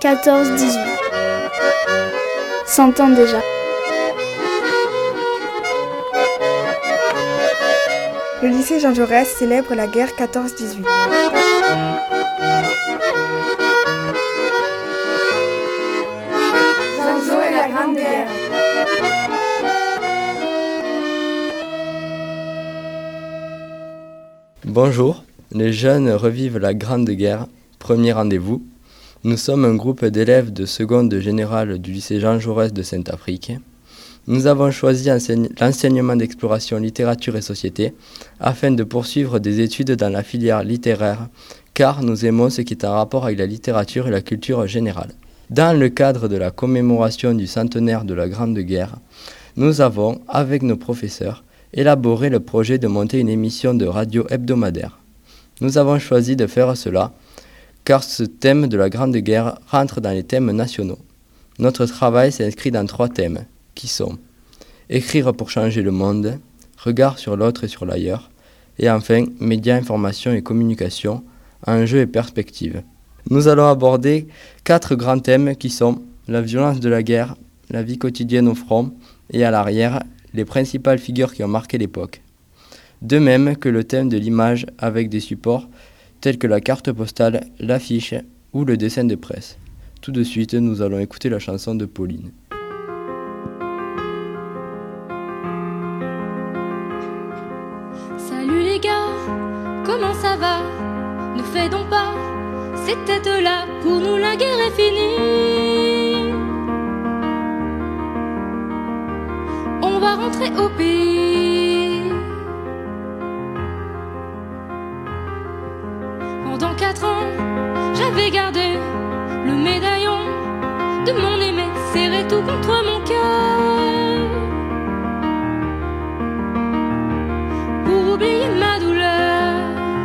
14-18. 100 ans déjà. Le lycée Jean Jaurès célèbre la guerre 14-18. Jean-Jo et la Grande Guerre. Bonjour, les jeunes revivent la Grande Guerre, premier rendez-vous. Nous sommes un groupe d'élèves de seconde générale du lycée Jean Jaurès de Saint-Affrique. Nous avons choisi l'enseignement d'exploration littérature et société afin de poursuivre des études dans la filière littéraire, car nous aimons ce qui est en rapport avec la littérature et la culture générale. Dans le cadre de la commémoration du centenaire de la Grande Guerre, nous avons, avec nos professeurs, élaboré le projet de monter une émission de radio hebdomadaire. Nous avons choisi de faire cela car ce thème de la Grande Guerre rentre dans les thèmes nationaux. Notre travail s'inscrit dans 3 thèmes, qui sont écrire pour changer le monde, regard sur l'autre et sur l'ailleurs, et enfin médias, information et communication, enjeux et perspectives. Nous allons aborder 4 grands thèmes qui sont la violence de la guerre, la vie quotidienne au front et à l'arrière, les principales figures qui ont marqué l'époque. De même que le thème de l'image avec des supports tels que la carte postale, l'affiche ou le dessin de presse. Tout de suite, nous allons écouter la chanson de Pauline. Salut les gars, comment ça va? Ne fais donc pas ces têtes-là, pour nous la guerre est finie. On va rentrer au pays. Pendant 4 ans, j'avais gardé le médaillon de mon aimé, serré tout contre mon cœur, pour oublier ma douleur.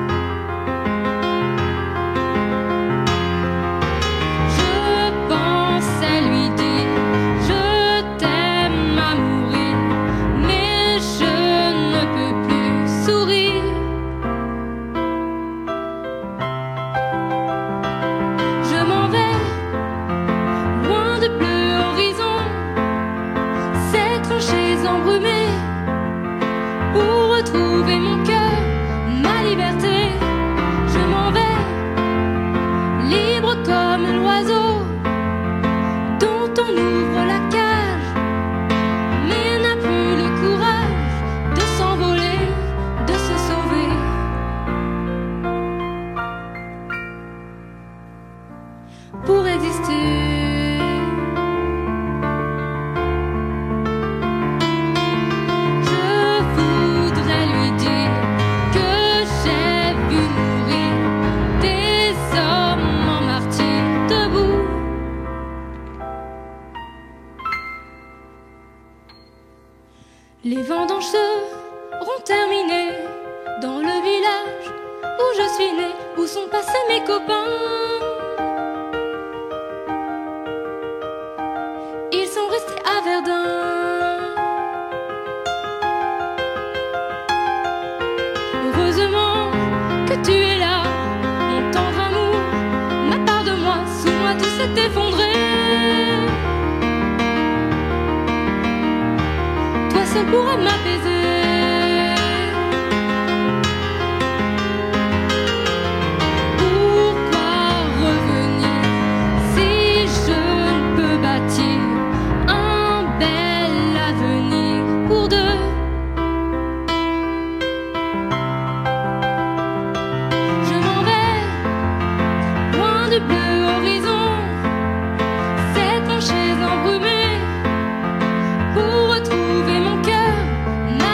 Je pensais lui dire je t'aime à mourir, mais je ne peux plus sourire. Je m'en vais loin de bleu horizon, ces tranchées embrumées, pour retrouver mon cœur, ma liberté. Je m'en vais, libre comme l'oiseau dont on ouvre la cage, mais n'a plus le courage de s'envoler, de se sauver. Pour exister, je voudrais lui dire que j'ai vu mourir des hommes en martyrs debout. Les vendanges seront terminées dans le village où je suis née, où sont passés mes copains. Ils sont restés à Verdun. Heureusement que tu es là, mon tendre amour, ma part de moi, sous moi tout s'est effondré. Toi seul pourras m'apaiser. Pourquoi revenir si je ne peux bâtir un bel avenir pour deux? Je m'en vais loin du bleu horizon, ces tranchées embrumées, pour retrouver mon cœur,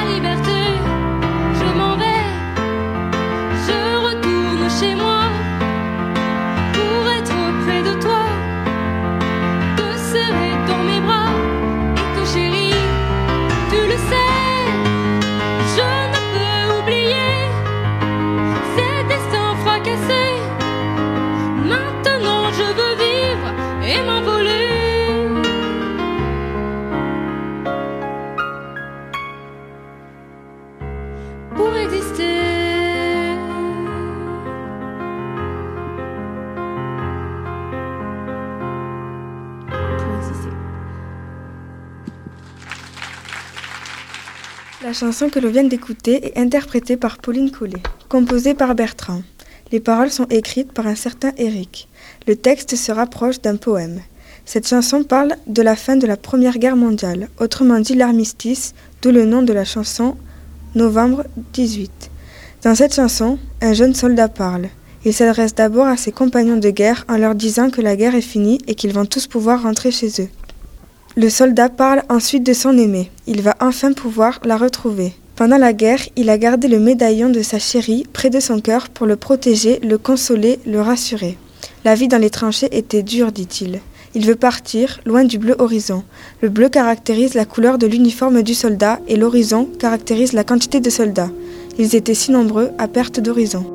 La chanson que l'on vient d'écouter est interprétée par Pauline Collet, composée par Bertrand. Les paroles sont écrites par un certain Éric. Le texte se rapproche d'un poème. Cette chanson parle de la fin de la Première Guerre mondiale, autrement dit l'armistice, d'où le nom de la chanson Novembre 18. Dans cette chanson, un jeune soldat parle. Il s'adresse d'abord à ses compagnons de guerre en leur disant que la guerre est finie et qu'ils vont tous pouvoir rentrer chez eux. Le soldat parle ensuite de son aimée. Il va enfin pouvoir la retrouver. Pendant la guerre, il a gardé le médaillon de sa chérie près de son cœur pour le protéger, le consoler, le rassurer. La vie dans les tranchées était dure, dit-il. Il veut partir, loin du bleu horizon. Le bleu caractérise la couleur de l'uniforme du soldat et l'horizon caractérise la quantité de soldats. Ils étaient si nombreux à perte d'horizon.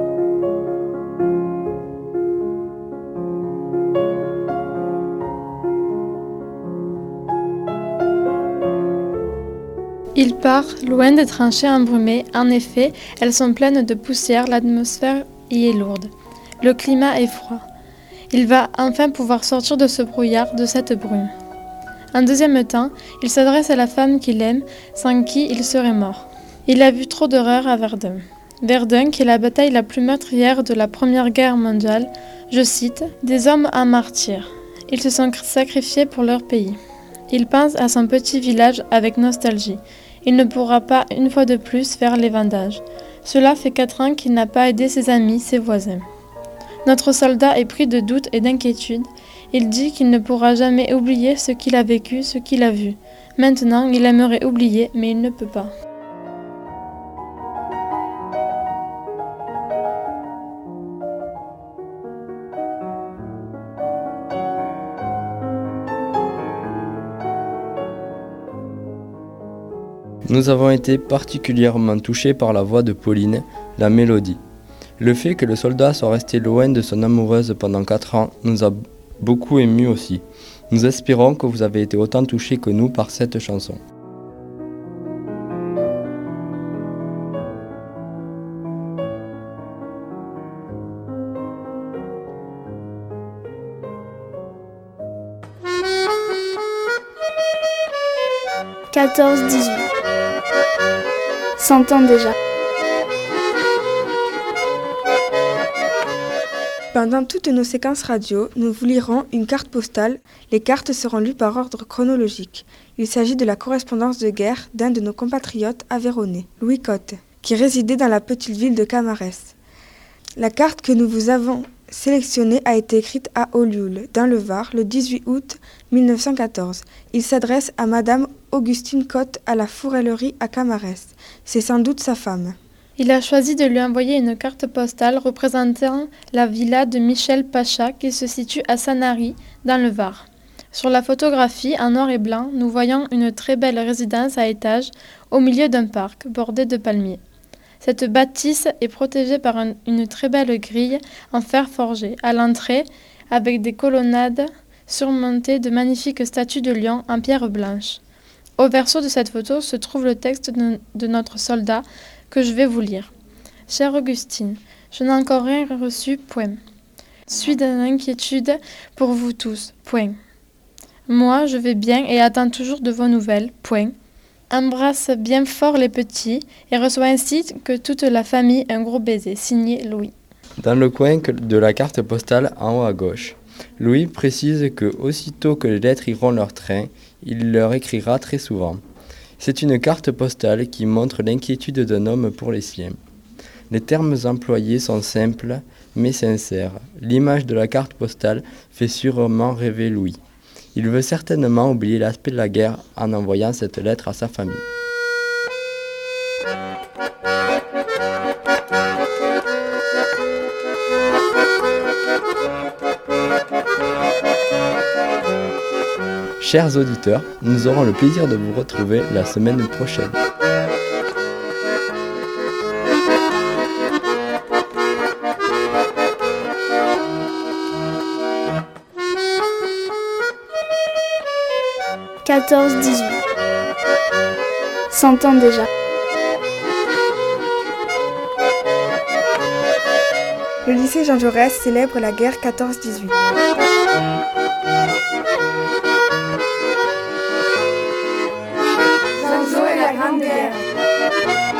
Il part, loin des tranchées embrumées. En effet, elles sont pleines de poussière, l'atmosphère y est lourde. Le climat est froid. Il va enfin pouvoir sortir de ce brouillard, de cette brume. En deuxième temps, il s'adresse à la femme qu'il aime, sans qui il serait mort. Il a vu trop d'horreurs à Verdun. Verdun, qui est la bataille la plus meurtrière de la Première Guerre mondiale, je cite, « Des hommes en martyrs. Ils se sont sacrifiés pour leur pays. » Il pense à son petit village avec nostalgie. Il ne pourra pas, une fois de plus, faire les vendages. Cela fait 4 ans qu'il n'a pas aidé ses amis, ses voisins. Notre soldat est pris de doutes et d'inquiétude. Il dit qu'il ne pourra jamais oublier ce qu'il a vécu, ce qu'il a vu. Maintenant, il aimerait oublier, mais il ne peut pas. Nous avons été particulièrement touchés par la voix de Pauline, la mélodie. Le fait que le soldat soit resté loin de son amoureuse pendant 4 ans nous a beaucoup émus aussi. Nous espérons que vous avez été autant touchés que nous par cette chanson. « 14-18 » S'entend déjà. Pendant toutes nos séquences radio, nous vous lirons une carte postale. Les cartes seront lues par ordre chronologique. Il s'agit de la correspondance de guerre d'un de nos compatriotes aveyronnais, Louis Cotte, qui résidait dans la petite ville de Camarès. La carte que nous vous avons sélectionnée a été écrite à Olioul, dans le Var, le 18 août 1914. Il s'adresse à Madame Augustine Cotte à la Fourellerie à Camarès. C'est sans doute sa femme. Il a choisi de lui envoyer une carte postale représentant la villa de Michel Pacha qui se situe à Sanary, dans le Var. Sur la photographie, en noir et blanc, nous voyons une très belle résidence à étages au milieu d'un parc bordé de palmiers. Cette bâtisse est protégée par une très belle grille en fer forgé, à l'entrée, avec des colonnades surmontées de magnifiques statues de lions en pierre blanche. Au verso de cette photo se trouve le texte de notre soldat que je vais vous lire. « Chère Augustine, je n'ai encore rien reçu, point. Suis dans l'inquiétude pour vous tous, point. Moi, je vais bien et attends toujours de vos nouvelles, point. Embrasse bien fort les petits et reçois ainsi que toute la famille un gros baiser, signé Louis. » Dans le coin de la carte postale en haut à gauche, Louis précise que aussitôt que les lettres iront leur train, il leur écrira très souvent. C'est une carte postale qui montre l'inquiétude d'un homme pour les siens. Les termes employés sont simples mais sincères. L'image de la carte postale fait sûrement rêver Louis. Il veut certainement oublier l'aspect de la guerre en envoyant cette lettre à sa famille. Chers auditeurs, nous aurons le plaisir de vous retrouver la semaine prochaine. « 14-18 » S'entend déjà. Le lycée Jean Jaurès célèbre la guerre 14-18. Jean-Jo et la Grande Guerre. 18.